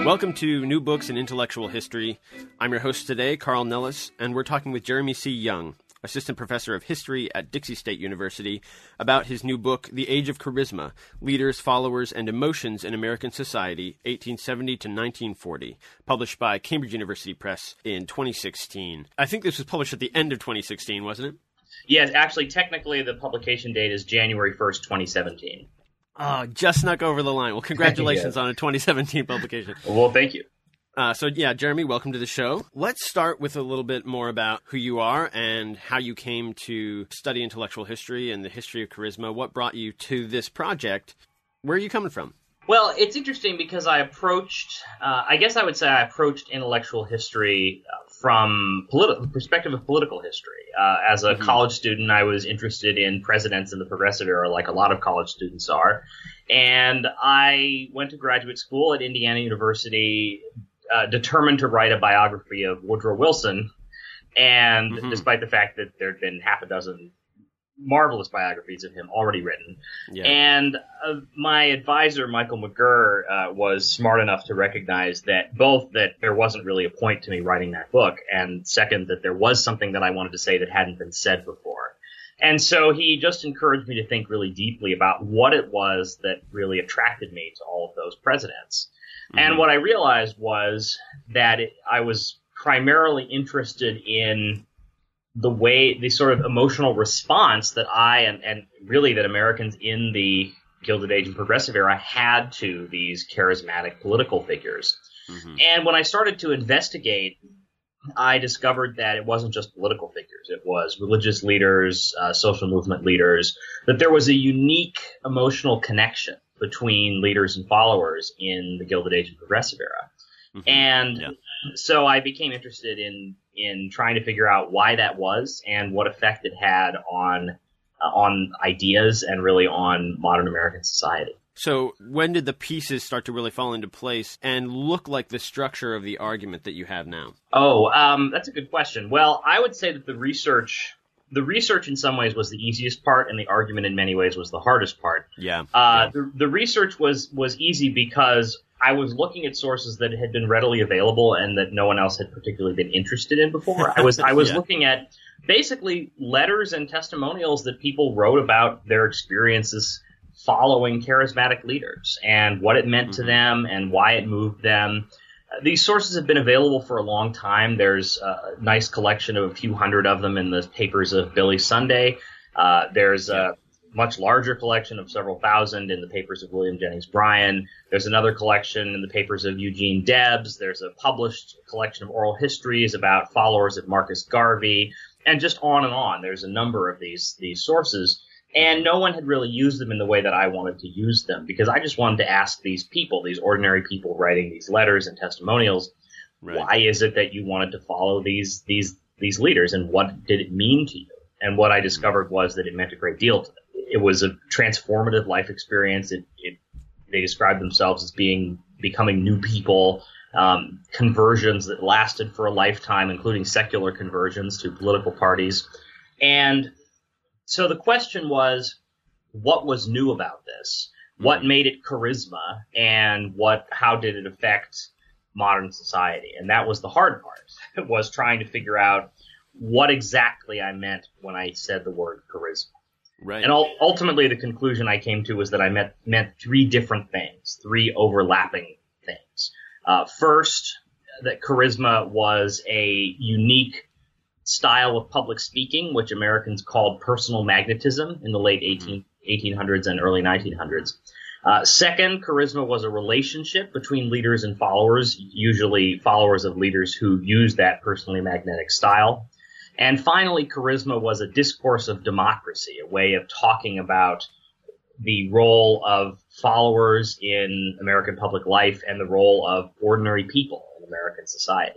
Welcome to New Books in Intellectual History. I'm your host today, Carl Nellis, and we're talking with Jeremy C. Young, Assistant Professor of History at Dixie State University, about his new book, The Age of Charisma, Leaders, Followers, and Emotions in American Society, 1870 to 1940, published by Cambridge University Press in 2016. I think this was published at the end of 2016, wasn't it? Yes, actually, technically, the publication date is January 1st, 2017. Oh, just snuck over the line. Well, congratulations on a 2017 publication. Well, thank you. Jeremy, welcome to the show. Let's start with a little bit more about who you are and how you came to study intellectual history and the history of charisma. What brought you to this project? Where are you coming from? Well, it's interesting because I approached intellectual history from perspective of political history. As a college student, I was interested in presidents in the Progressive Era, like a lot of college students are. And I went to graduate school at Indiana University, determined to write a biography of Woodrow Wilson. And despite the fact that there had been half a dozen marvelous biographies of him already written. Yeah. And my advisor, Michael McGurr, was smart enough to recognize that both that there wasn't really a point to me writing that book, and second, that there was something that I wanted to say that hadn't been said before. And so he just encouraged me to think really deeply about what it was that really attracted me to all of those presidents. And what I realized was that I was primarily interested in the sort of emotional response that I and really that Americans in the Gilded Age and Progressive Era had to these charismatic political figures. And when I started to investigate, I discovered that it wasn't just political figures. It was religious leaders, social movement leaders, that there was a unique emotional connection between leaders and followers in the Gilded Age and Progressive Era. So I became interested in trying to figure out why that was and what effect it had on ideas and really on modern American society. So when did the pieces start to really fall into place and look like the structure of the argument that you have now? That's a good question. Well, I would say that the research in some ways was the easiest part, and the argument in many ways was the hardest part. The research was easy because I was looking at sources that had been readily available and that no one else had particularly been interested in before. I was looking at basically letters and testimonials that people wrote about their experiences following charismatic leaders and what it meant to them and why it moved them. These sources have been available for a long time. There's a nice collection of a few hundred of them in the papers of Billy Sunday. There's a much larger collection of several thousand in the papers of William Jennings Bryan. There's another collection in the papers of Eugene Debs. There's a published collection of oral histories about followers of Marcus Garvey, and just on and on. There's a number of these sources, and no one had really used them in the way that I wanted to use them, because I just wanted to ask these people, these ordinary people writing these letters and testimonials, why is it that you wanted to follow these leaders, and what did it mean to you? And what I discovered was that it meant a great deal to them. It was a transformative life experience. They described themselves as becoming new people, conversions that lasted for a lifetime, including secular conversions to political parties. And so the question was, what was new about this? What made it charisma, and how did it affect modern society? And that was the hard part. It was trying to figure out what exactly I meant when I said the word charisma. Right. And ultimately, the conclusion I came to was that I meant three different things, three overlapping things. First, that charisma was a unique style of public speaking, which Americans called personal magnetism in the late 1800s and early 1900s. Second, charisma was a relationship between leaders and followers, usually followers of leaders who used that personally magnetic style. And finally, charisma was a discourse of democracy, a way of talking about the role of followers in American public life and the role of ordinary people in American society.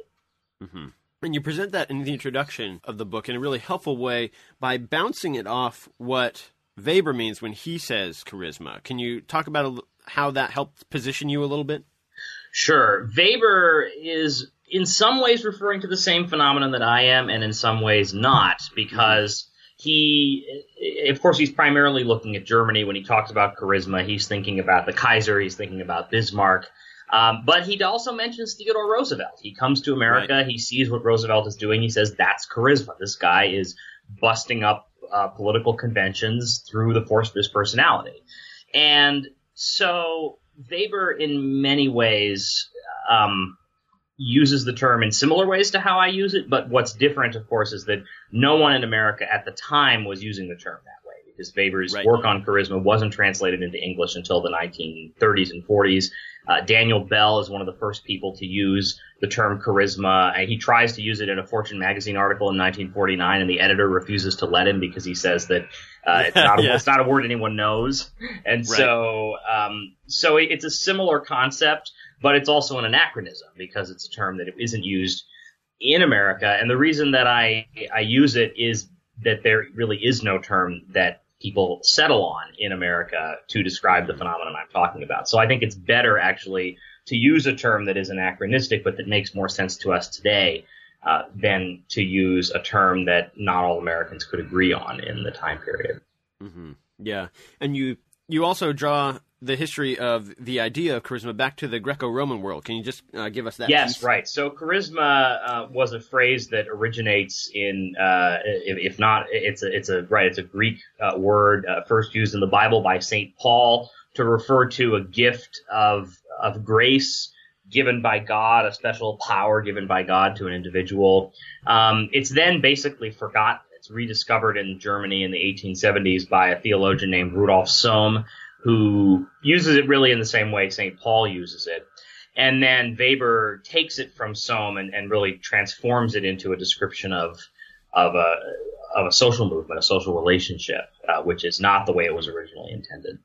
And you present that in the introduction of the book in a really helpful way by bouncing it off what Weber means when he says charisma. Can you talk about how that helped position you a little bit? Sure. Weber is in some ways referring to the same phenomenon that I am, and in some ways not, because of course, he's primarily looking at Germany. When he talks about charisma, he's thinking about the Kaiser, he's thinking about Bismarck. But he also mentions Theodore Roosevelt. He comes to America, right. He sees what Roosevelt is doing, he says, that's charisma. This guy is busting up political conventions through the force of his personality. And so Weber, in many ways, uses the term in similar ways to how I use it, but what's different, of course, is that no one in America at the time was using the term that way, because Weber's work on charisma wasn't translated into English until the 1930s and 40s. Daniel Bell is one of the first people to use the term charisma. He tries to use it in a Fortune magazine article in 1949, and the editor refuses to let him because he says that it's not a word anyone knows. And so it's a similar concept, but it's also an anachronism because it's a term that isn't used in America. And the reason that I use it is that there really is no term that people settle on in America to describe the phenomenon I'm talking about. So I think it's better actually to use a term that is anachronistic but that makes more sense to us today than to use a term that not all Americans could agree on in the time period. Mm-hmm. Yeah. And you also draw the history of the idea of charisma back to the Greco-Roman world. Can you just give us that? Yes, piece? Right. So charisma was a phrase that originates in, if not, it's a Greek word first used in the Bible by St. Paul to refer to a gift of grace given by God, a special power given by God to an individual. It's then basically forgotten. It's rediscovered in Germany in the 1870s by a theologian named Rudolf Sohm, who uses it really in the same way St. Paul uses it. And then Weber takes it from Sohm and really transforms it into a description of a social movement, a social relationship, which is not the way it was originally intended.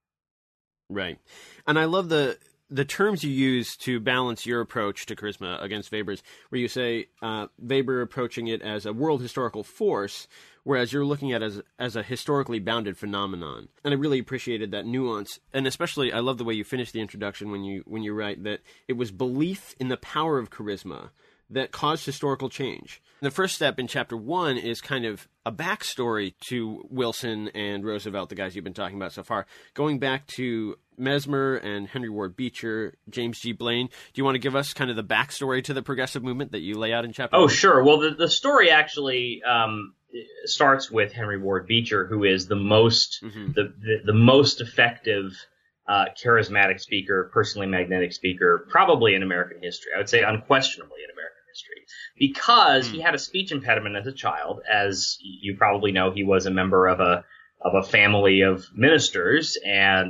Right. And I love the terms you use to balance your approach to charisma against Weber's, where you say Weber approaching it as a world historical force, whereas you're looking at it as a historically bounded phenomenon. And I really appreciated that nuance. And especially, I love the way you finish the introduction when you write that it was belief in the power of charisma that caused historical change. The first step in Chapter 1 is kind of a backstory to Wilson and Roosevelt, the guys you've been talking about so far, going back to Mesmer and Henry Ward Beecher, James G. Blaine. Do you want to give us kind of the backstory to the progressive movement that you lay out in Chapter 1? Oh, sure. Well, the story actually starts with Henry Ward Beecher, who is the most the most effective charismatic speaker, personally magnetic speaker, probably in American history. I would say unquestionably in American history, because he had a speech impediment as a child. As you probably know, he was a member of a family of ministers, and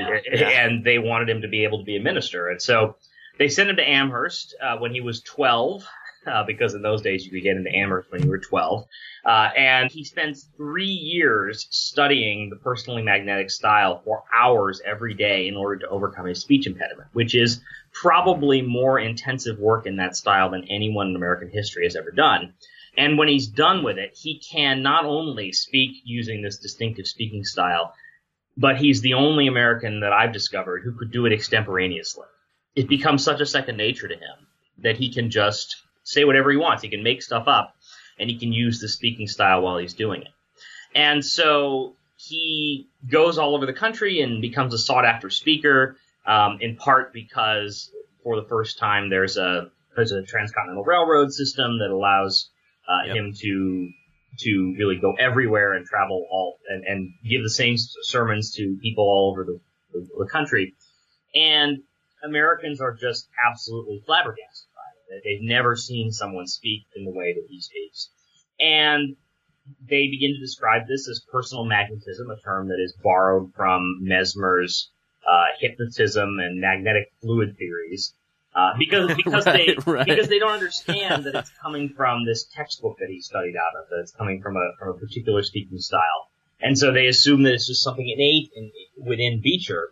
they wanted him to be able to be a minister, and so they sent him to Amherst when he was 12. Because in those days you could get into Amherst when you were 12. And he spends 3 years studying the personally magnetic style for hours every day in order to overcome his speech impediment, which is probably more intensive work in that style than anyone in American history has ever done. And when he's done with it, he can not only speak using this distinctive speaking style, but he's the only American that I've discovered who could do it extemporaneously. It becomes such a second nature to him that he can just say whatever he wants. He can make stuff up, and he can use the speaking style while he's doing it. And so he goes all over the country and becomes a sought-after speaker, in part because for the first time there's a transcontinental railroad system that allows him to really go everywhere and travel and give the same sermons to people all over the country. And Americans are just absolutely flabbergasted. They've never seen someone speak in the way that he speaks. And they begin to describe this as personal magnetism, a term that is borrowed from Mesmer's hypnotism and magnetic fluid theories, because they don't understand that it's coming from this textbook that he studied out of, that it's coming from a particular speaking style. And so they assume that it's just something innate within Beecher.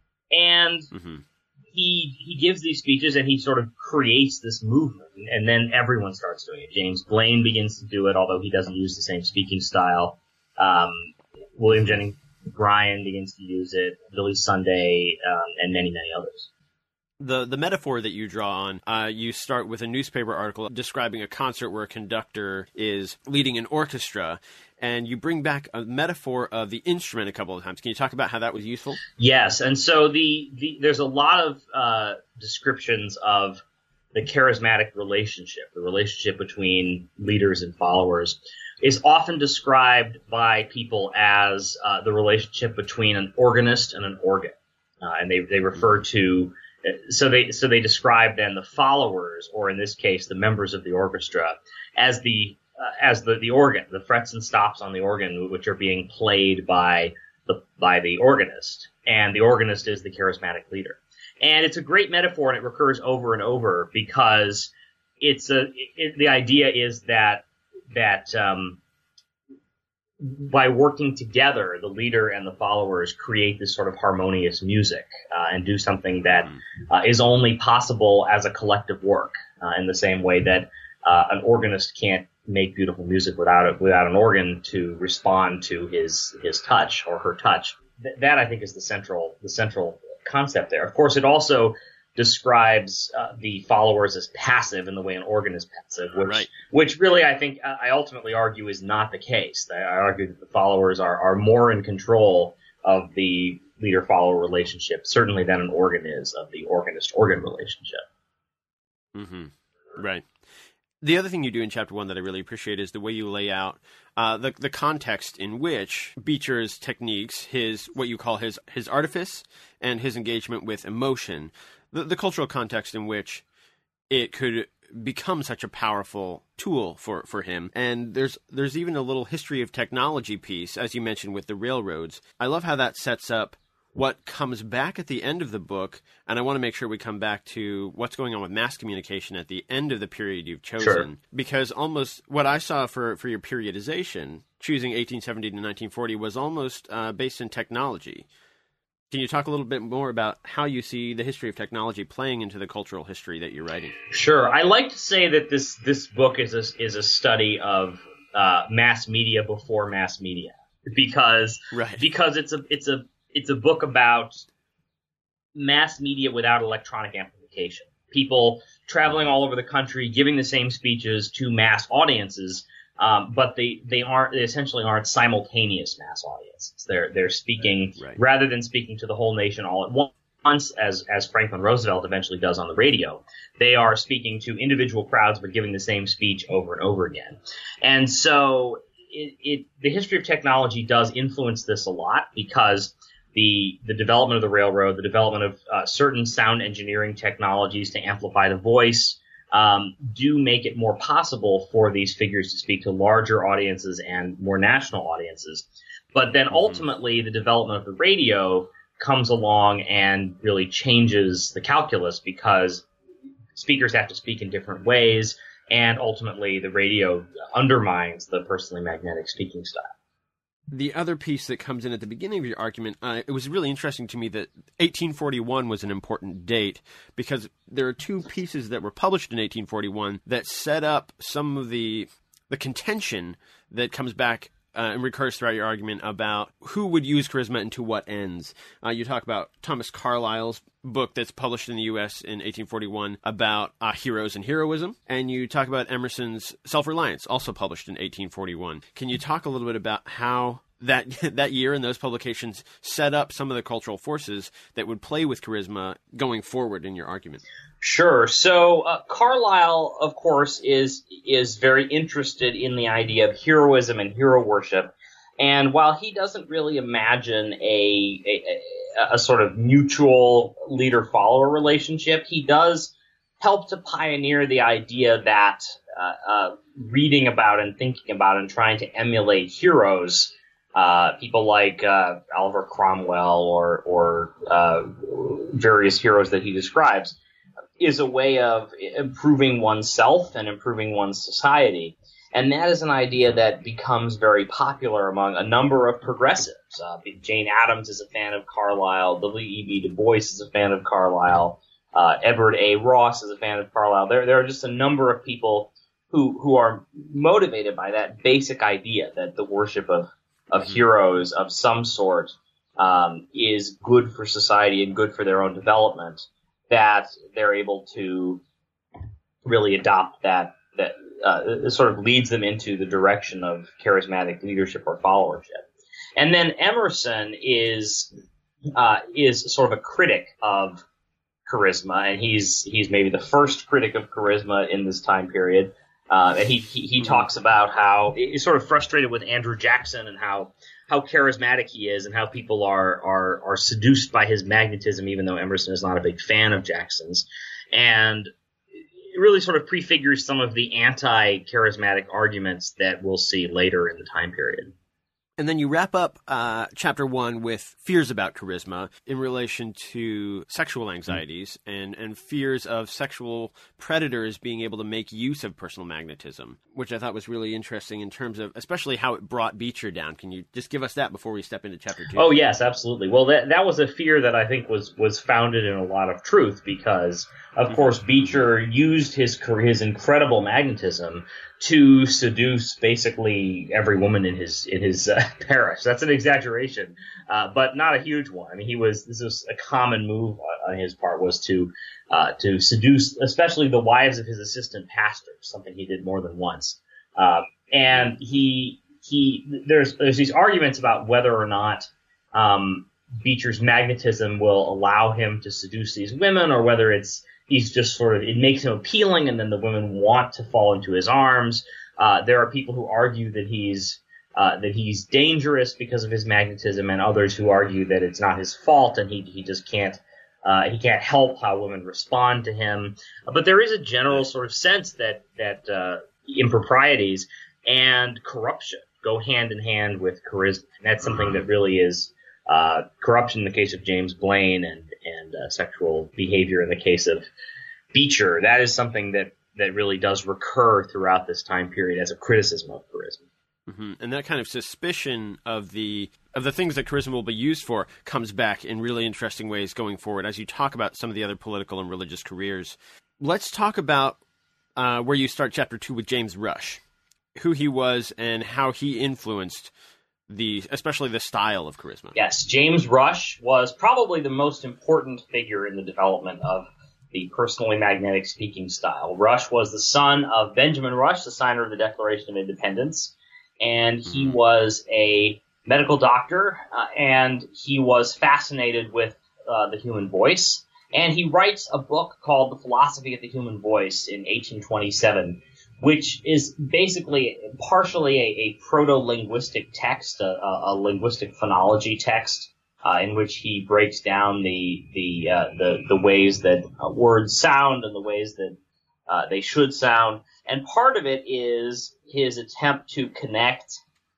And he gives these speeches and he sort of creates this movement, and then everyone starts doing it. James Blaine begins to do it, although he doesn't use the same speaking style. William Jennings Bryan begins to use it, Billy Sunday, and many, many others. The metaphor that you draw on, you start with a newspaper article describing a concert where a conductor is leading an orchestra, and you bring back a metaphor of the instrument a couple of times. Can you talk about how that was useful? Yes, and so there's a lot of descriptions of the charismatic relationship, the relationship between leaders and followers, is often described by people as the relationship between an organist and an organ, and they refer to so they describe then the followers, or in this case the members of the orchestra, as the organ, the frets and stops on the organ, which are being played by the organist, and the organist is the charismatic leader. And it's a great metaphor, and it recurs over and over because the idea is that by working together, the leader and the followers create this sort of harmonious music and do something that is only possible as a collective work, in the same way that an organist can't make beautiful music without an organ to respond to his touch or her touch. That I think is the central concept there. Of course, it also describes the followers as passive in the way an organ is passive, which really I think I ultimately argue is not the case. I argue that the followers are more in control of the leader-follower relationship, certainly than an organ is of the organist-organ relationship. Mm-hmm. Right. The other thing you do in Chapter 1 that I really appreciate is the way you lay out the context in which Beecher's techniques, what you call his artifice, and his engagement with emotion, the cultural context in which it could become such a powerful tool for him. And there's even a little history of technology piece, as you mentioned, with the railroads. I love how that sets up what comes back at the end of the book, and I want to make sure we come back to what's going on with mass communication at the end of the period you've chosen. Sure. Because almost what I saw for your periodization, choosing 1870 to 1940, was almost based in technology. Can you talk a little bit more about how you see the history of technology playing into the cultural history that you're writing? Sure. I like to say that this book is a study of mass media before mass media, because it's a book about mass media without electronic amplification. People traveling all over the country, giving the same speeches to mass audiences, but they essentially aren't simultaneous mass audiences. They're speaking rather than speaking to the whole nation all at once, as Franklin Roosevelt eventually does on the radio. They are speaking to individual crowds, but giving the same speech over and over again. And so the history of technology does influence this a lot, because the development of the railroad, the development of certain sound engineering technologies to amplify the voice, do make it more possible for these figures to speak to larger audiences and more national audiences. But then ultimately the development of the radio comes along and really changes the calculus, because speakers have to speak in different ways, and ultimately the radio undermines the personally magnetic speaking style. The other piece that comes in at the beginning of your argument, it was really interesting to me that 1841 was an important date, because there are two pieces that were published in 1841 that set up some of the contention that comes back and recurs throughout your argument about who would use charisma and to what ends. You talk about Thomas Carlyle's book that's published in the U.S. in 1841 about heroes and heroism, and you talk about Emerson's Self-Reliance, also published in 1841. Can you talk a little bit about how that year and those publications set up some of the cultural forces that would play with charisma going forward in your argument? Sure. So Carlyle, of course, is very interested in the idea of heroism and hero worship. And while he doesn't really imagine a sort of mutual leader-follower relationship, he does help to pioneer the idea that reading about and thinking about and trying to emulate heroes, people like Oliver Cromwell or various heroes that he describes, is a way of improving oneself and improving one's society. And that is an idea that becomes very popular among a number of progressives. Jane Addams is a fan of Carlyle. W. E.B. Du Bois is a fan of Carlyle. Edward A. Ross is a fan of Carlyle. There are just a number of people who are motivated by that basic idea that the worship of heroes of some sort is good for society and good for their own development, that they're able to really adopt that sort of leads them into the direction of charismatic leadership or followership. And then Emerson is sort of a critic of charisma, and he's maybe the first critic of charisma in this time period. And he talks about how he's sort of frustrated with Andrew Jackson and how charismatic he is and how people are seduced by his magnetism, even though Emerson is not a big fan of Jackson's. And it really sort of prefigures some of the anti-charismatic arguments that we'll see later in the time period. And then you wrap up chapter 1 with fears about charisma in relation to sexual anxieties and fears of sexual predators being able to make use of personal magnetism, which I thought was really interesting in terms of especially how it brought Beecher down. Can you just give us that before we step into chapter 2? Oh, yes, absolutely. Well, that was a fear that I think was founded in a lot of truth because, of course, Beecher used his incredible magnetism to seduce basically every woman in his parish. That's an exaggeration, but not a huge one. I mean, this was a common move on his part, was to seduce, especially the wives of his assistant pastors, something he did more than once. And there's these arguments about whether or not Beecher's magnetism will allow him to seduce these women, or whether he's just it makes him appealing and then the women want to fall into his arms. There are people who argue that he's dangerous because of his magnetism, and others who argue that it's not his fault and he just can't help how women respond to him. But there is a general sort of sense that improprieties and corruption go hand in hand with charisma. And that's something that really is corruption in the case of James Blaine and sexual behavior in the case of Beecher. That is something that really does recur throughout this time period as a criticism of charisma. Mm-hmm. And that kind of suspicion of the things that charisma will be used for comes back in really interesting ways going forward as you talk about some of the other political and religious careers. Let's talk about where you start chapter 2 with James Rush, who he was and how he influenced especially the style of charisma. Yes, James Rush was probably the most important figure in the development of the personally magnetic speaking style. Rush was the son of Benjamin Rush, the signer of the Declaration of Independence, and he was a medical doctor, and he was fascinated with the human voice, and he writes a book called The Philosophy of the Human Voice in 1827, which is basically partially a proto-linguistic text, a linguistic phonology text, in which he breaks down the ways that words sound and the ways that they should sound. And part of it is his attempt to connect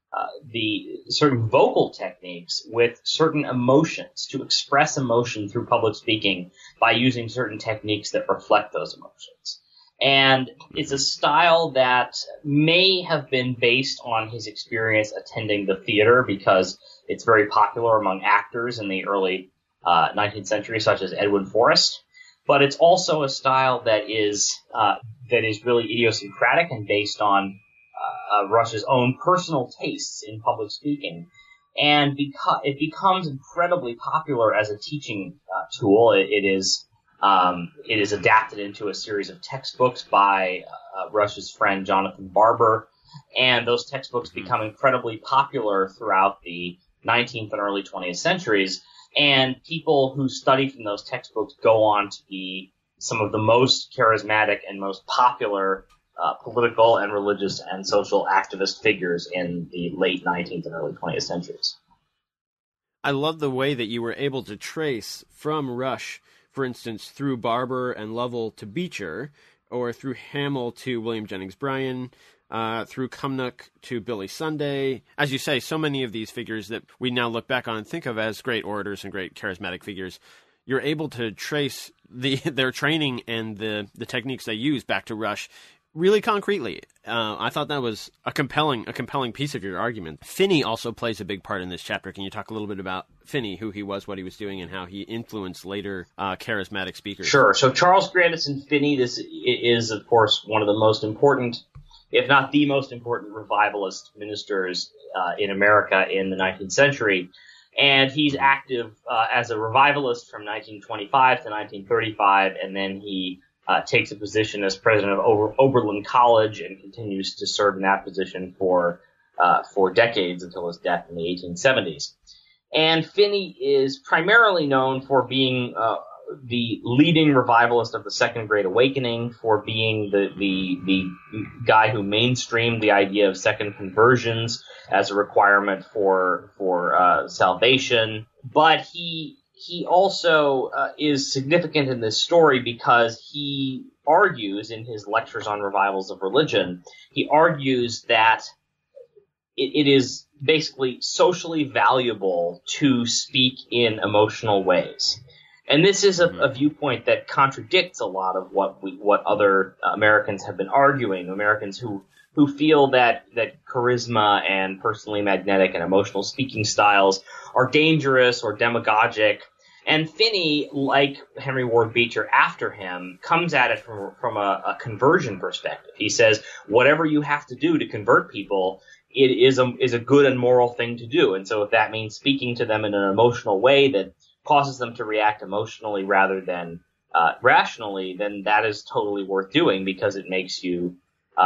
the certain vocal techniques with certain emotions, to express emotion through public speaking by using certain techniques that reflect those emotions. And it's a style that may have been based on his experience attending the theater, because it's very popular among actors in the early 19th century, such as Edwin Forrest. But it's also a style that is really idiosyncratic and based on Rush's own personal tastes in public speaking. And it becomes incredibly popular as a teaching tool. It is adapted into a series of textbooks by Rush's friend Jonathan Barber, and those textbooks become incredibly popular throughout the 19th and early 20th centuries, and people who study from those textbooks go on to be some of the most charismatic and most popular political and religious and social activist figures in the late 19th and early 20th centuries. I love the way that you were able to trace from Rush, for instance, through Barber and Lovell to Beecher, or through Hamill to William Jennings Bryan, through Cumnock to Billy Sunday. As you say, so many of these figures that we now look back on and think of as great orators and great charismatic figures, you're able to trace their training and the techniques they use back to Rush really concretely. I thought that was a compelling piece of your argument. Finney also plays a big part in this chapter. Can you talk a little bit about Finney, who he was, what he was doing, and how he influenced later charismatic speakers? Sure. So Charles Grandison Finney, this is, of course, one of the most important, if not the most important, revivalist ministers in America in the 19th century. And he's active as a revivalist from 1925 to 1935, and then he takes a position as president of Oberlin College and continues to serve in that position for decades until his death in the 1870s. And Finney is primarily known for being the leading revivalist of the Second Great Awakening, for being the guy who mainstreamed the idea of second conversions as a requirement for salvation. But he also is significant in this story because he argues in his lectures on revivals of religion, he argues that it is basically socially valuable to speak in emotional ways. And this is a viewpoint that contradicts a lot of what other Americans have been arguing, Americans who feel that charisma and personally magnetic and emotional speaking styles are dangerous or demagogic. And Finney, like Henry Ward Beecher after him, comes at it from a conversion perspective. He says, whatever you have to do to convert people, it is a good and moral thing to do. And so if that means speaking to them in an emotional way that causes them to react emotionally rather than rationally, then that is totally worth doing because it makes you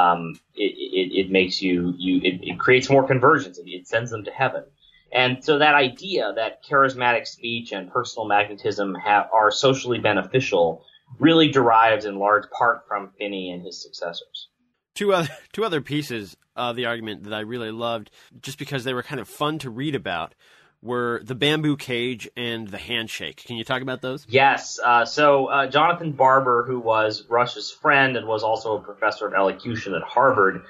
it creates more conversions. It sends them to heaven. And so that idea that charismatic speech and personal magnetism are socially beneficial really derives in large part from Finney and his successors. Two other pieces of the argument that I really loved, just because they were kind of fun to read about, were the bamboo cage and the handshake. Can you talk about those? Yes. So Jonathan Barber, who was Rush's friend and was also a professor of elocution at Harvard,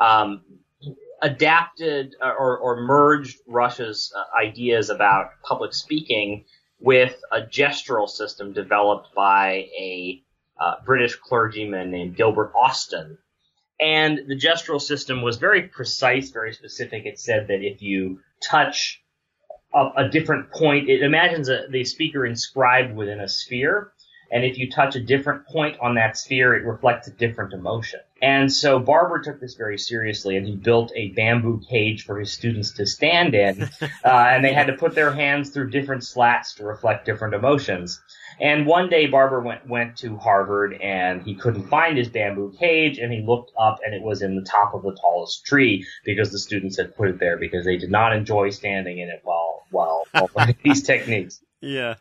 adapted or merged Rush's ideas about public speaking with a gestural system developed by a British clergyman named Gilbert Austin. And the gestural system was very precise, very specific. It said that if you touch a different point, it imagines the speaker inscribed within a sphere, and if you touch a different point on that sphere, it reflects a different emotion. And so Barber took this very seriously, and he built a bamboo cage for his students to stand in, and they had to put their hands through different slats to reflect different emotions. And one day Barber went to Harvard, and he couldn't find his bamboo cage, and he looked up, and it was in the top of the tallest tree because the students had put it there because they did not enjoy standing in it while learning these techniques. Yeah.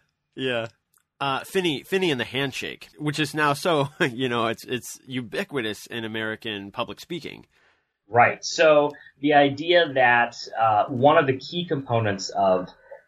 Finney and the handshake, which is now so, it's ubiquitous in American public speaking. Right. So the idea that one of the key components of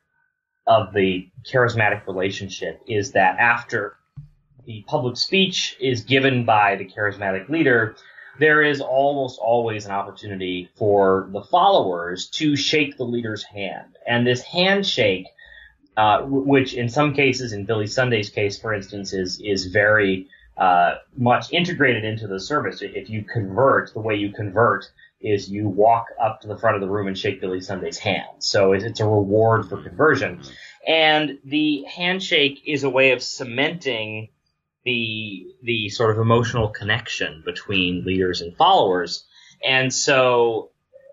the charismatic relationship is that after the public speech is given by the charismatic leader, there is almost always an opportunity for the followers to shake the leader's hand. And this handshake, which in some cases, in Billy Sunday's case, for instance, is very much integrated into the service. If you convert, the way you convert is you walk up to the front of the room and shake Billy Sunday's hand. So it's a reward for conversion. And the handshake is a way of cementing the sort of emotional connection between leaders and followers. And so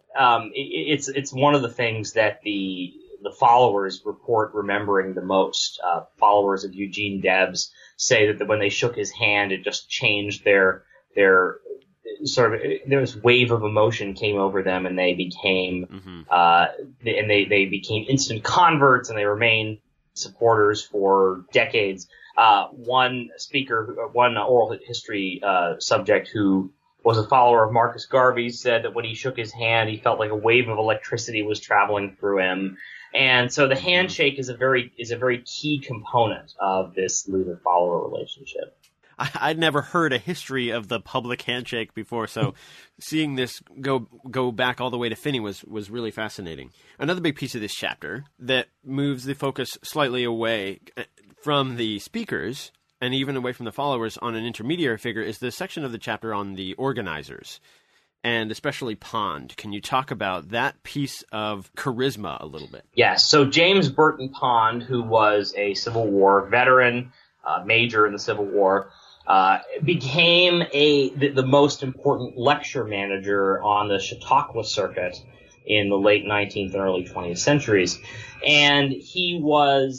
it's one of the things that the followers report remembering the most. Followers of Eugene Debs say that when they shook his hand, it just changed their sort of, this wave of emotion came over them, and they became they became instant converts, and they remained supporters for decades. One oral history subject who was a follower of Marcus Garvey said that when he shook his hand, he felt like a wave of electricity was traveling through him. And so the handshake is a very key component of this leader-follower relationship. I'd never heard a history of the public handshake before, so seeing this go back all the way to Finney was really fascinating. Another big piece of this chapter that moves the focus slightly away from the speakers and even away from the followers on an intermediary figure is the section of the chapter on the organizers, and especially Pond. Can you talk about that piece of charisma a little bit? Yes. So James Burton Pond, who was a Civil War veteran, major in the Civil War, became the most important lecture manager on the Chautauqua circuit in the late 19th and early 20th centuries. And he was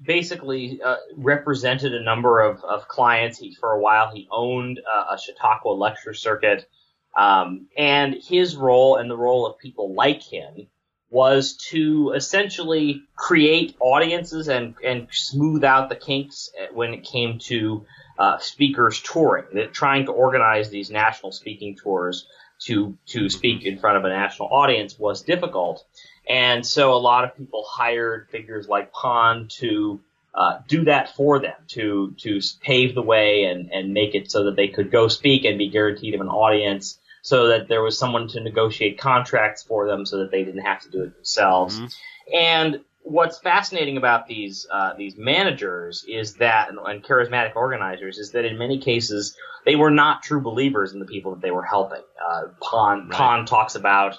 basically represented a number of clients. For a while, he owned a Chautauqua lecture circuit. And his role and the role of people like him was to essentially create audiences and smooth out the kinks when it came to speakers touring. Trying to organize these national speaking tours to speak in front of a national audience was difficult. And so a lot of people hired figures like Pond to do that for them, to pave the way and make it so that they could go speak and be guaranteed of an audience, so that there was someone to negotiate contracts for them so that they didn't have to do it themselves. Mm-hmm. And what's fascinating about these managers is that, and charismatic organizers, is that in many cases they were not true believers in the people that they were helping. Pond talks about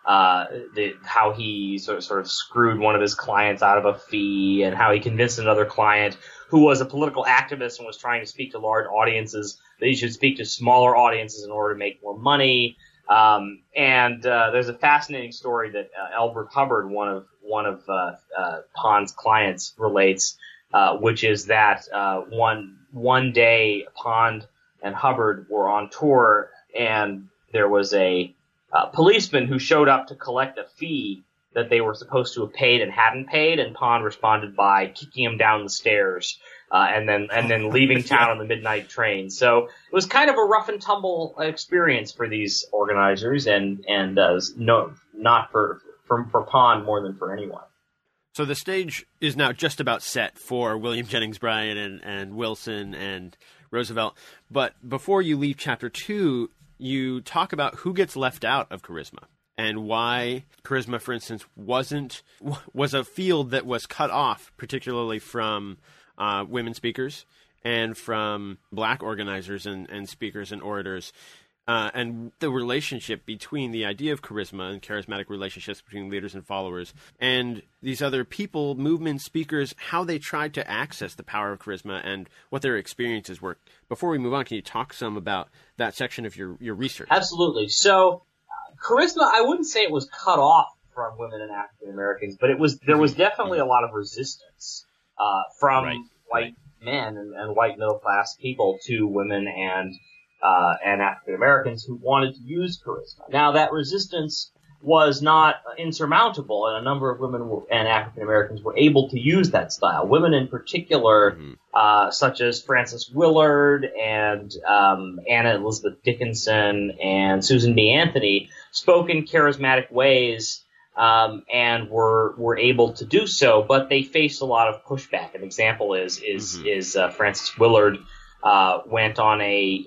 how he sort of screwed one of his clients out of a fee, and how he convinced another client who was a political activist and was trying to speak to large audiences that he should speak to smaller audiences in order to make more money. And there's a fascinating story that Elbert Hubbard, one of Pond's clients, relates, which is that one day Pond and Hubbard were on tour, and there was a policeman who showed up to collect a fee that they were supposed to have paid and hadn't paid, and Pond responded by kicking him down the stairs, and then leaving town on the midnight train. So it was kind of a rough and tumble experience for these organizers, and not for Pond more than for anyone. So the stage is now just about set for William Jennings Bryan and Wilson and Roosevelt. But before you leave chapter 2, you talk about who gets left out of charisma, and why charisma, for instance, was a field that was cut off, particularly from women speakers and from black organizers and speakers and orators, and the relationship between the idea of charisma and charismatic relationships between leaders and followers and these other people, movement speakers, how they tried to access the power of charisma and what their experiences were. Before we move on, can you talk some about that section of your research? Absolutely. So charisma, I wouldn't say it was cut off from women and African Americans, but there was definitely a lot of resistance from white men and white middle class people to women and African Americans who wanted to use charisma. Now, that resistance was not insurmountable, and a number of women and African Americans were able to use that style. Women in particular, such as Frances Willard and Anna Elizabeth Dickinson and Susan B. Anthony, spoke in charismatic ways and were able to do so, but they faced a lot of pushback. An example is Frances Willard went on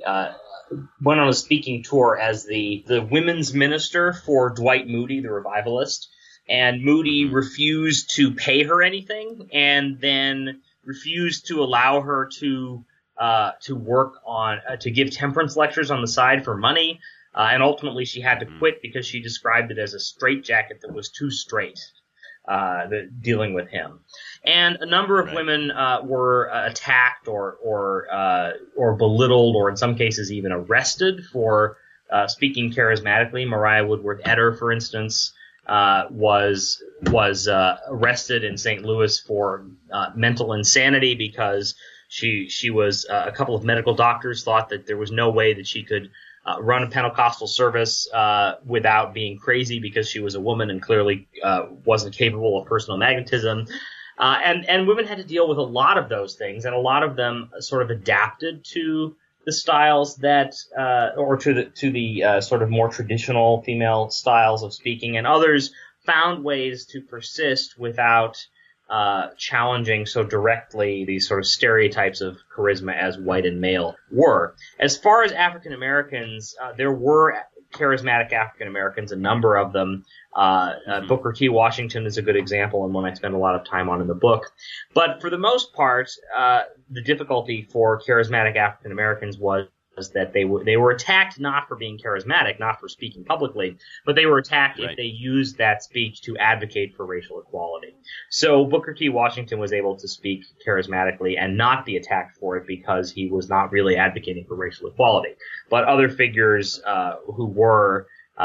a speaking tour as the women's minister for Dwight Moody, the revivalist, and Moody refused to pay her anything, and then refused to allow her to work on to give temperance lectures on the side for money, and ultimately she had to quit because she described it as a straitjacket that was too straight, dealing with him. And a number of women were attacked or belittled, or in some cases even arrested for speaking charismatically. Mariah Woodworth Etter, for instance, was arrested in St. Louis for mental insanity because she was a couple of medical doctors thought that there was no way that she could run a Pentecostal service without being crazy because she was a woman and clearly wasn't capable of personal magnetism. And women had to deal with a lot of those things, and a lot of them sort of adapted to the styles that, or to the sort of more traditional female styles of speaking, and others found ways to persist without challenging so directly these sort of stereotypes of charisma as white and male were. As far as African Americans, there were charismatic African Americans, a number of them. Booker T. Washington is a good example, and one I spend a lot of time on in the book. But for the most part, the difficulty for charismatic African Americans was that they were attacked not for being charismatic, not for speaking publicly, but they were attacked if they used that speech to advocate for racial equality. So Booker T. Washington was able to speak charismatically and not be attacked for it because he was not really advocating for racial equality. But other figures who were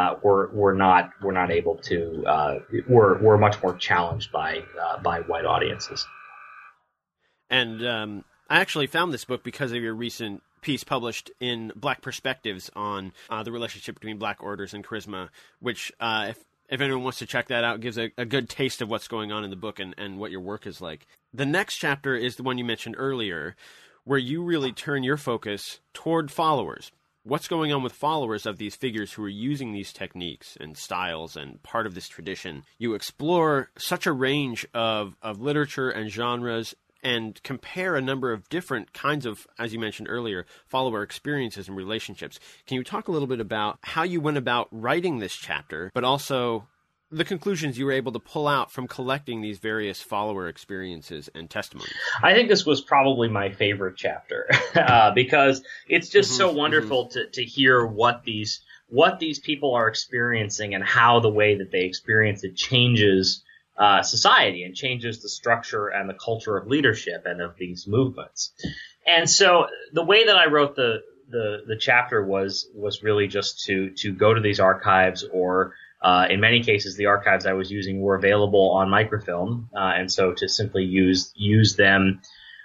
not able to were much more challenged by white audiences. And I actually found this book because of your recent piece published in Black Perspectives on the relationship between Black orders and charisma, which, if anyone wants to check that out, gives a good taste of what's going on in the book and what your work is like. The next chapter is the one you mentioned earlier, where you really turn your focus toward followers. What's going on with followers of these figures who are using these techniques and styles and part of this tradition? You explore such a range of literature and genres and compare a number of different kinds of, as you mentioned earlier, follower experiences and relationships. Can you talk a little bit about how you went about writing this chapter, but also the conclusions you were able to pull out from collecting these various follower experiences and testimonies? I think this was probably my favorite chapter because it's just so wonderful to hear what these people are experiencing and how the way that they experience it changes society and changes the structure and the culture of leadership and of these movements. And so the way that I wrote the chapter was really just to go to these archives, or in many cases, the archives I was using were available on microfilm, and so to simply use them,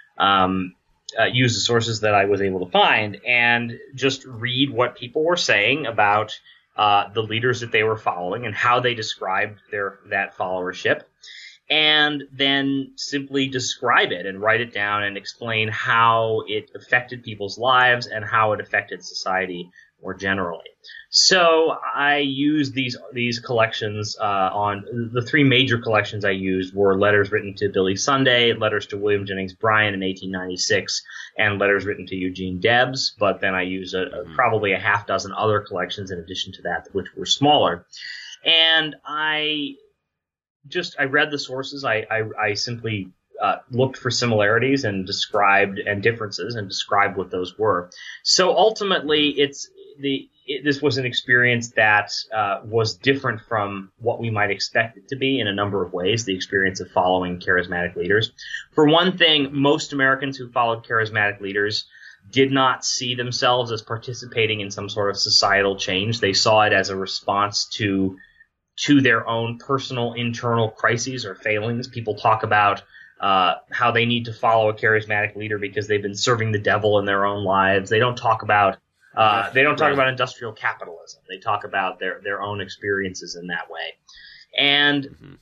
use the sources that I was able to find, and just read what people were saying about the leaders that they were following and how they described that followership, and then simply describe it and write it down and explain how it affected people's lives and how it affected society more generally. So I used these collections on the three major collections I used were letters written to Billy Sunday, letters to William Jennings Bryan in 1896, and letters written to Eugene Debs. But then I used probably a half dozen other collections in addition to that, which were smaller. And I read the sources. I simply looked for similarities and described and differences and described what those were. So ultimately, this was an experience that was different from what we might expect it to be in a number of ways, the experience of following charismatic leaders. For one thing, most Americans who followed charismatic leaders did not see themselves as participating in some sort of societal change. They saw it as a response to their own personal internal crises or failings. People talk about how they need to follow a charismatic leader because they've been serving the devil in their own lives. They don't talk about about industrial capitalism. They talk about their own experiences in that way. And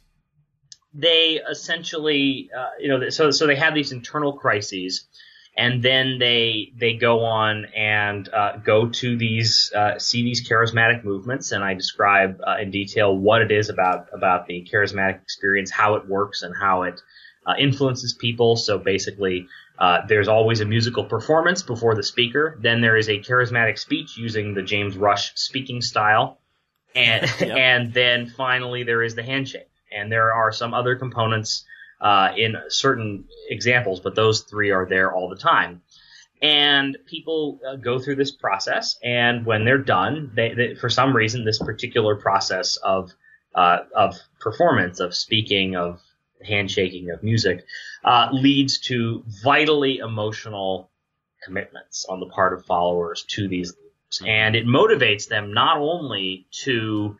they essentially, so they have these internal crises, and then they go on and go to see these charismatic movements, and I describe in detail what it is about the charismatic experience, how it works, and how it influences people. So basically, there's always a musical performance before the speaker. Then there is a charismatic speech using the James Rush speaking style. And and then finally there is the handshake. And there are some other components in certain examples, but those three are there all the time. And people go through this process, and when they're done, they for some reason, this particular process of performance, of speaking, of handshaking, of music, leads to vitally emotional commitments on the part of followers to these leaders. And it motivates them not only to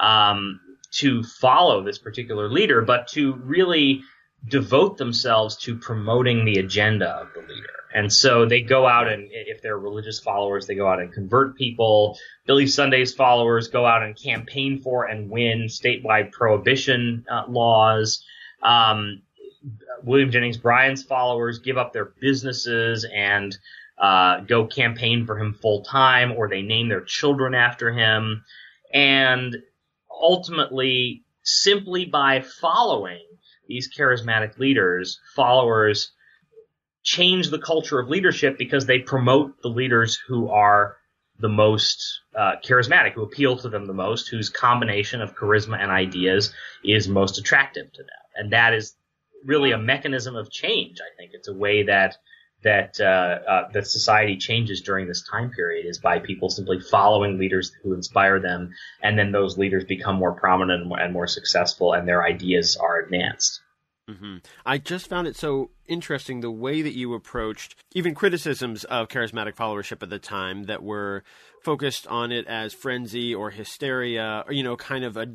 follow this particular leader, but to really devote themselves to promoting the agenda of the leader. And so they go out, and if they're religious followers, they go out and convert people. Billy Sunday's followers go out and campaign for and win statewide prohibition laws. William Jennings Bryan's followers give up their businesses and go campaign for him full time, or they name their children after him. And ultimately, simply by following these charismatic leaders, followers change the culture of leadership because they promote the leaders who are the most charismatic, who appeal to them the most, whose combination of charisma and ideas is most attractive to them. And that is really a mechanism of change. I think it's a way that society changes during this time period, is by people simply following leaders who inspire them, and then those leaders become more prominent and more successful, and their ideas are advanced. Mm-hmm. I just found it so interesting the way that you approached even criticisms of charismatic followership at the time that were focused on it as frenzy or hysteria, or, kind of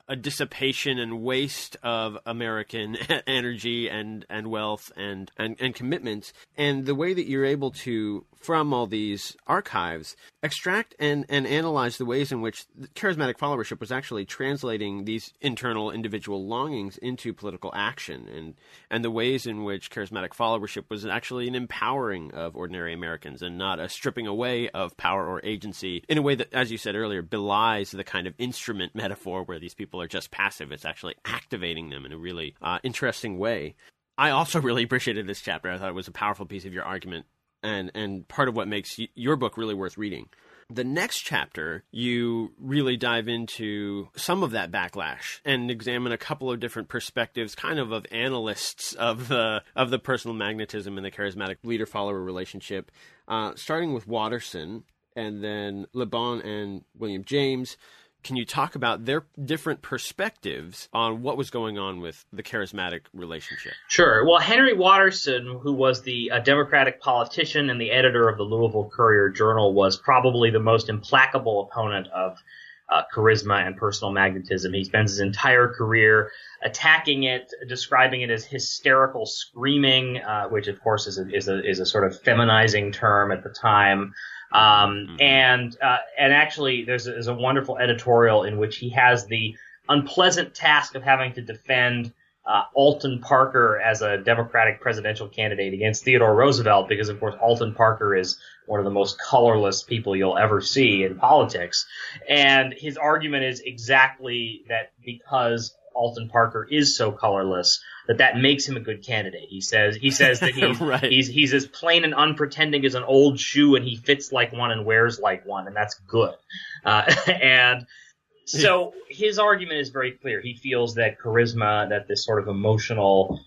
a dissipation and waste of American energy and wealth and commitments. And the way that you're able to, from all these archives, extract and analyze the ways in which charismatic followership was actually translating these internal individual longings into political action, and the ways in which charismatic followership was actually an empowering of ordinary Americans and not a stripping away of power or agency in a way that, as you said earlier, belies the kind of instrument metaphor where these people are just passive. It's actually activating them in a really interesting way. I also really appreciated this chapter. I thought it was a powerful piece of your argument and part of what makes your book really worth reading. The next chapter, you really dive into some of that backlash and examine a couple of different perspectives, kind of analysts of the personal magnetism and the charismatic leader-follower relationship, starting with Watterson and then Le Bon and William James. Can you talk about their different perspectives on what was going on with the charismatic relationship? Sure. Well, Henry Watterson, who was the Democratic politician and the editor of the Louisville Courier-Journal, was probably the most implacable opponent of charisma and personal magnetism. He spends his entire career attacking it, describing it as hysterical screaming, which of course is a sort of feminizing term at the time. And actually there's a wonderful editorial in which he has the unpleasant task of having to defend Alton Parker as a Democratic presidential candidate against Theodore Roosevelt, because of course Alton Parker is one of the most colorless people you'll ever see in politics. And his argument is exactly that because Alton Parker is so colorless, that makes him a good candidate. He says that he's, right. he's as plain and unpretending as an old shoe, and he fits like one and wears like one, and that's good. And so his argument is very clear. He feels that charisma, that this sort of emotional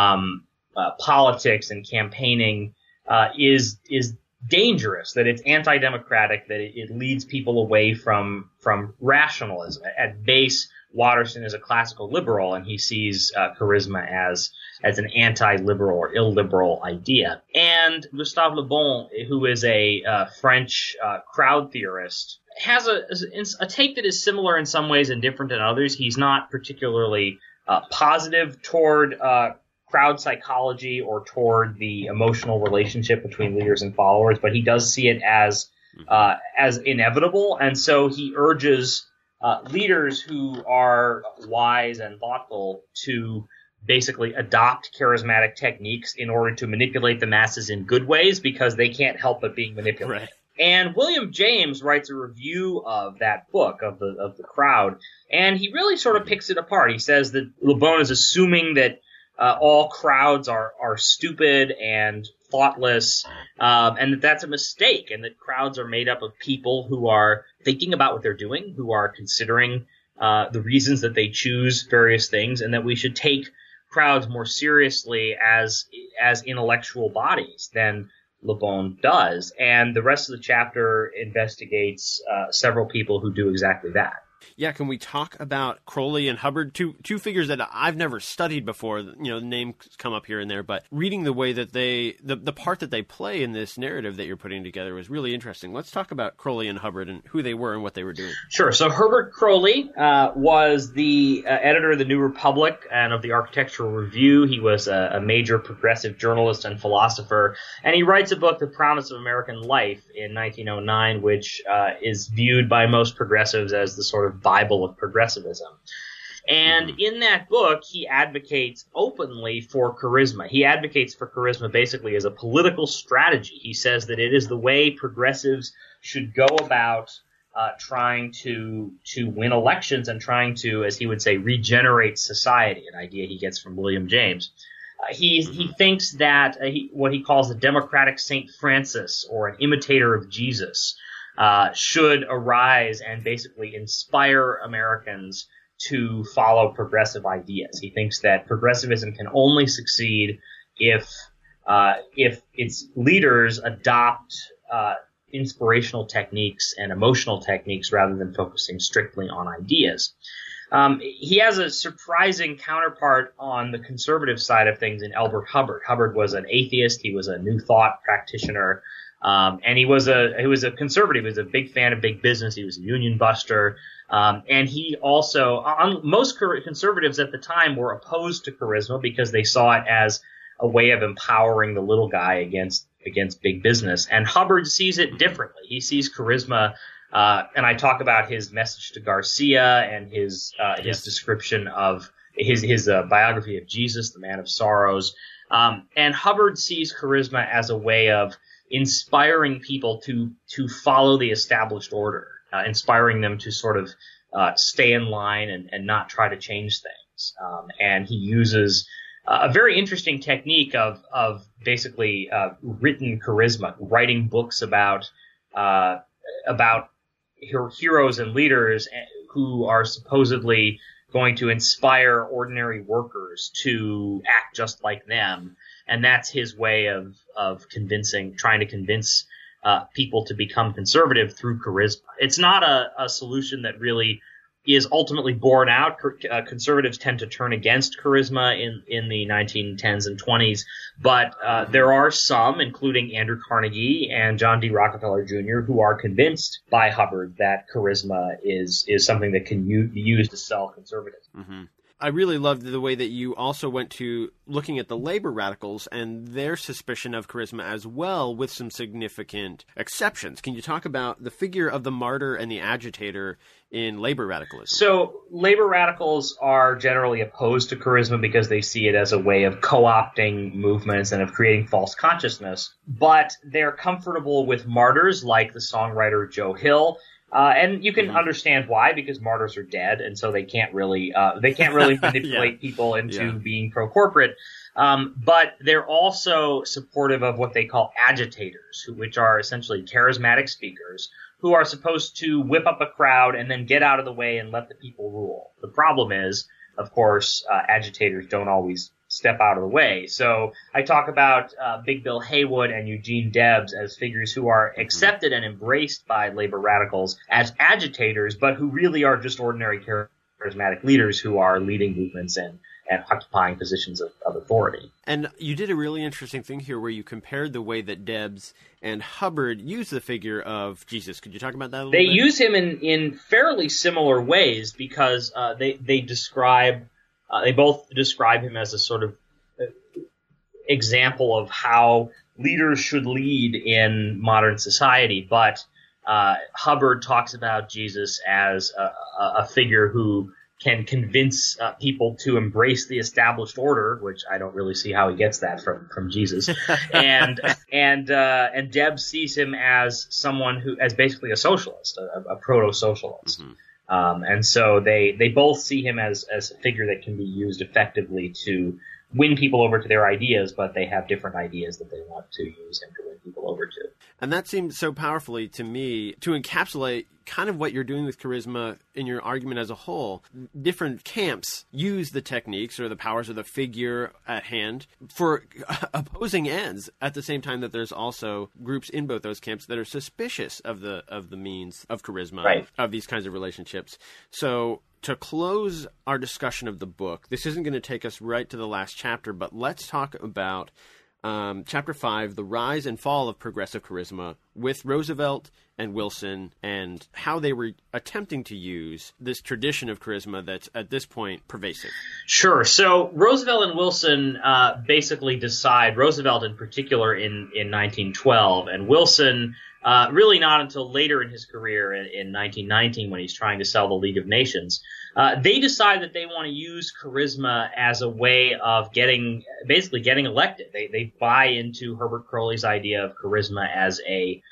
politics and campaigning is dangerous, that it's anti-democratic, that it leads people away from rationalism. At base, Watterson is a classical liberal, and he sees charisma as an anti-liberal or illiberal idea. And Gustave Le Bon, who is a French crowd theorist, has a take that is similar in some ways and different in others. He's not particularly positive toward crowd psychology or toward the emotional relationship between leaders and followers, but he does see it as inevitable, and so he urges leaders who are wise and thoughtful to basically adopt charismatic techniques in order to manipulate the masses in good ways, because they can't help but being manipulated. Right. And William James writes a review of that book, of the crowd, and he really sort of picks it apart. He says that Le Bon is assuming that all crowds are stupid and thoughtless, and that's a mistake, and that crowds are made up of people who are thinking about what they're doing, who are considering the reasons that they choose various things, and that we should take crowds more seriously as intellectual bodies than Le Bon does. And the rest of the chapter investigates several people who do exactly that. Yeah, can we talk about Crowley and Hubbard, two figures that I've never studied before? The names come up here and there, but reading the way that the part that they play in this narrative that you're putting together was really interesting. Let's talk about Crowley and Hubbard and who they were and what they were doing. Sure. So Herbert Crowley was the editor of the New Republic and of the Architectural Review. He was a major progressive journalist and philosopher, and he writes a book, The Promise of American Life, in 1909, which is viewed by most progressives as the sort of Bible of progressivism. And in that book, he advocates openly for charisma. He advocates for charisma basically as a political strategy. He says that it is the way progressives should go about trying to win elections and trying to, as he would say, regenerate society, an idea he gets from William James. He thinks that what he calls the democratic St. Francis, or an imitator of Jesus, should arise and basically inspire Americans to follow progressive ideas. He thinks that progressivism can only succeed if its leaders adopt inspirational techniques and emotional techniques rather than focusing strictly on ideas. He has a surprising counterpart on the conservative side of things in Elbert Hubbard. Hubbard was an atheist. He was a New Thought practitioner. And he was a conservative. He was a big fan of big business. He was a union buster. And he also, most conservatives at the time were opposed to charisma because they saw it as a way of empowering the little guy against big business. And Hubbard sees it differently. He sees charisma, and I talk about his message to Garcia and his description of his biography of Jesus, the Man of Sorrows. And Hubbard sees charisma as a way of inspiring people to follow the established order, inspiring them to sort of stay in line and not try to change things. And he uses a very interesting technique of basically written charisma, writing books about heroes and leaders who are supposedly going to inspire ordinary workers to act just like them. And that's his way of trying to convince people to become conservative through charisma. It's not a solution that really is ultimately borne out. Conservatives tend to turn against charisma in the 1910s and 20s, but there are some, including Andrew Carnegie and John D. Rockefeller Jr., who are convinced by Hubbard that charisma is something that can be used to sell conservatism. Mm-hmm. I really loved the way that you also went to looking at the labor radicals and their suspicion of charisma as well, with some significant exceptions. Can you talk about the figure of the martyr and the agitator in labor radicalism? So labor radicals are generally opposed to charisma because they see it as a way of co-opting movements and of creating false consciousness. But they're comfortable with martyrs like the songwriter Joe Hill. And you can understand why, because martyrs are dead, and so they can't really manipulate people into being pro-corporate. But they're also supportive of what they call agitators, which are essentially charismatic speakers who are supposed to whip up a crowd and then get out of the way and let the people rule. The problem is, of course, agitators don't always step out of the way. So I talk about Big Bill Haywood and Eugene Debs as figures who are accepted and embraced by labor radicals as agitators, but who really are just ordinary charismatic leaders who are leading movements and occupying positions of authority. And you did a really interesting thing here where you compared the way that Debs and Hubbard use the figure of Jesus. Could you talk about that a little bit? They use him in fairly similar ways because they both describe him as a sort of example of how leaders should lead in modern society. But Hubbard talks about Jesus as a figure who can convince people to embrace the established order, which I don't really see how he gets that from Jesus. and Debs sees him as someone as basically a socialist, a proto-socialist. Mm-hmm. And so they both see him as a figure that can be used effectively to win people over to their ideas, but they have different ideas that they want to use him to win people over to. And that seems so powerfully to me to encapsulate kind of what you're doing with charisma in your argument as a whole. Different camps use the techniques or the powers of the figure at hand for opposing ends, at the same time that there's also groups in both those camps that are suspicious of the means of charisma, right, of these kinds of relationships. So to close our discussion of the book, this isn't going to take us right to the last chapter, but let's talk about Chapter 5, The Rise and Fall of Progressive Charisma, with Roosevelt and Wilson, and how they were attempting to use this tradition of charisma that's at this point pervasive. Sure. So Roosevelt and Wilson basically decide, Roosevelt in particular in 1912, and Wilson really not until later in his career in 1919 when he's trying to sell the League of Nations. They decide that they want to use charisma as a way of getting elected. They buy into Herbert Croly's idea of charisma as a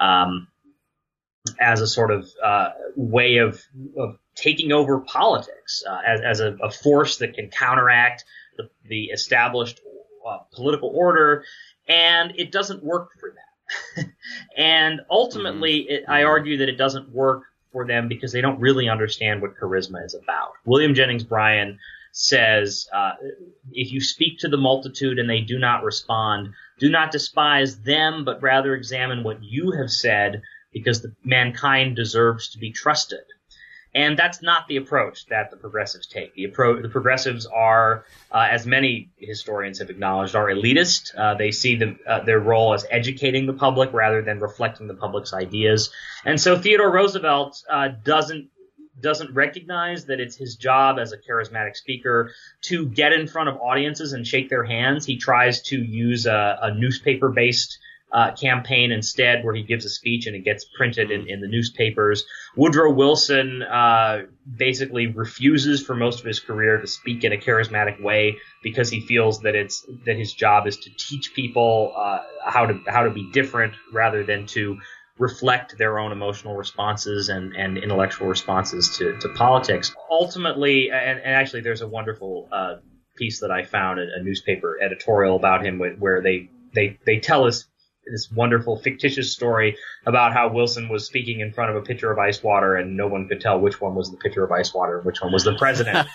sort of way of taking over politics, as a force that can counteract the established political order, and it doesn't work for them. And ultimately, I argue that it doesn't work for them because they don't really understand what charisma is about. William Jennings Bryan says, if you speak to the multitude and they do not respond, do not despise them, but rather examine what you have said, because mankind deserves to be trusted. And that's not the approach that the progressives take. The progressives are, as many historians have acknowledged, are elitist. They see their role as educating the public rather than reflecting the public's ideas. And so Theodore Roosevelt doesn't doesn't recognize that it's his job as a charismatic speaker to get in front of audiences and shake their hands. He tries to use a newspaper-based campaign instead, where he gives a speech and it gets printed in the newspapers. Woodrow Wilson basically refuses for most of his career to speak in a charismatic way because he feels that his job is to teach people how to be different rather than to reflect their own emotional responses and intellectual responses to politics. Ultimately, and actually there's a wonderful piece that I found, a newspaper editorial about him, where they tell us this wonderful fictitious story about how Wilson was speaking in front of a pitcher of ice water and no one could tell which one was the pitcher of ice water and which one was the president.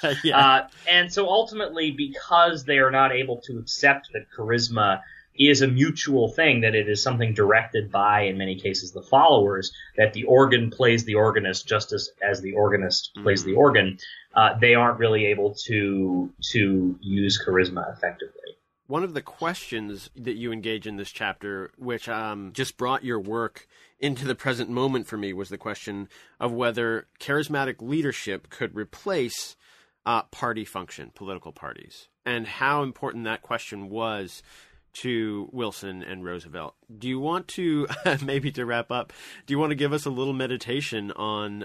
And so ultimately, because they are not able to accept that charisma is a mutual thing, that it is something directed by, in many cases, the followers, that the organ plays the organist just as the organist plays the organ, they aren't really able to use charisma effectively. One of the questions that you engage in this chapter, which just brought your work into the present moment for me, was the question of whether charismatic leadership could replace party function, political parties, and how important that question was to Wilson and Roosevelt. Do you want to, maybe to wrap up, do you want to give us a little meditation on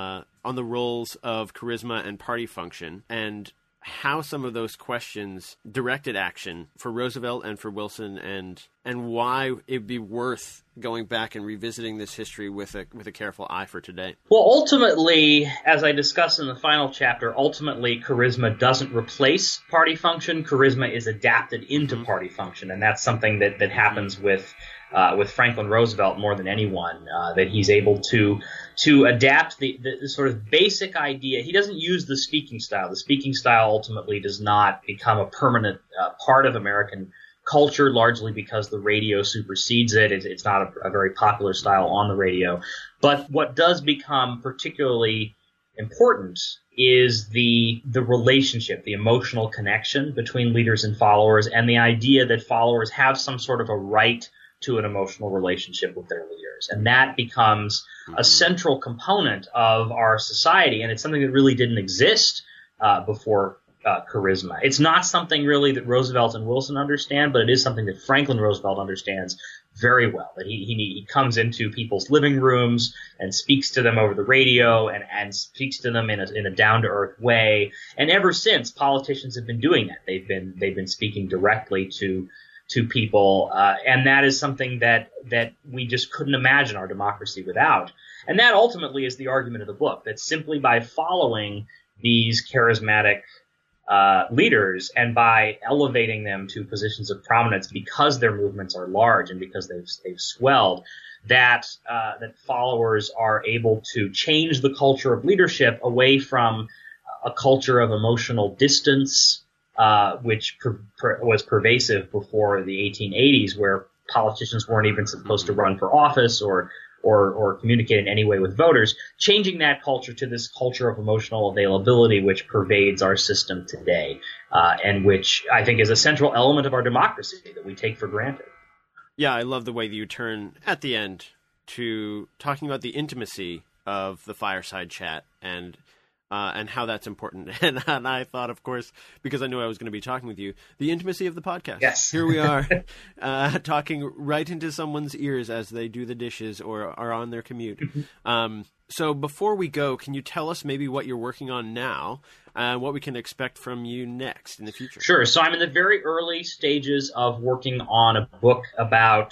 the roles of charisma and party function, and how some of those questions directed action for Roosevelt and for Wilson, and why it'd be worth going back and revisiting this history with a careful eye for today? Well, ultimately, as I discuss in the final chapter, ultimately charisma doesn't replace party function. Charisma is adapted into party function, and that's something that happens with Franklin Roosevelt more than anyone, that he's able to adapt the sort of basic idea. He doesn't use the speaking style. The speaking style ultimately does not become a permanent part of American culture, largely because the radio supersedes it. It's not a very popular style on the radio. But what does become particularly important is the relationship, the emotional connection between leaders and followers, and the idea that followers have some sort of a right to an emotional relationship with their leaders. And that becomes a central component of our society, and it's something that really didn't exist before charisma. It's not something really that Roosevelt and Wilson understand, but it is something that Franklin Roosevelt understands very well, that he comes into people's living rooms and speaks to them over the radio and speaks to them in a down-to-earth way. And ever since, politicians have been doing that. They've been speaking directly to people, and that is something that we just couldn't imagine our democracy without. And that ultimately is the argument of the book, that simply by following these charismatic leaders and by elevating them to positions of prominence because their movements are large and because they've swelled, that followers are able to change the culture of leadership away from a culture of emotional distance, which was pervasive before the 1880s, where politicians weren't even supposed to run for office or communicate in any way with voters, changing that culture to this culture of emotional availability which pervades our system today, and which I think is a central element of our democracy that we take for granted. Yeah, I love the way that you turn at the end to talking about the intimacy of the fireside chat and how that's important. And I thought, of course, because I knew I was going to be talking with you, the intimacy of the podcast. Yes. Here we are, talking right into someone's ears as they do the dishes or are on their commute. So before we go, can you tell us maybe what you're working on now and what we can expect from you next in the future? Sure. So I'm in the very early stages of working on a book about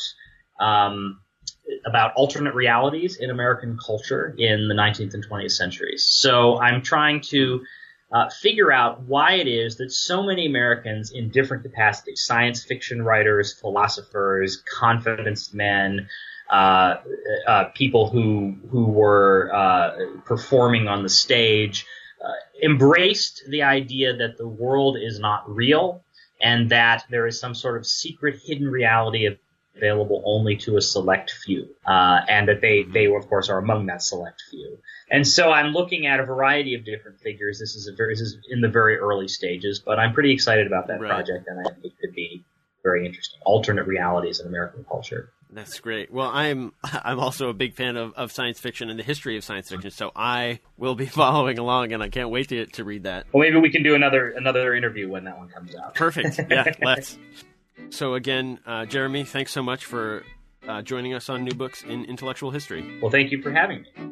alternate realities in American culture in the 19th and 20th centuries. So I'm trying to figure out why it is that so many Americans in different capacities, science fiction writers, philosophers, confidence men, people who were performing on the stage, embraced the idea that the world is not real and that there is some sort of secret hidden reality available only to a select few, and that they of course are among that select few. And so I'm looking at a variety of different figures. This is in the very early stages, but I'm pretty excited about that project, and I think it could be very interesting. Alternate realities in American culture. That's great. Well, I'm also a big fan of science fiction and the history of science fiction, so I will be following along, and I can't wait to read that. Well, maybe we can do another interview when that one comes out. Perfect. Yeah, let's. So again, Jeremy, thanks so much for joining us on New Books in Intellectual History. Well, thank you for having me.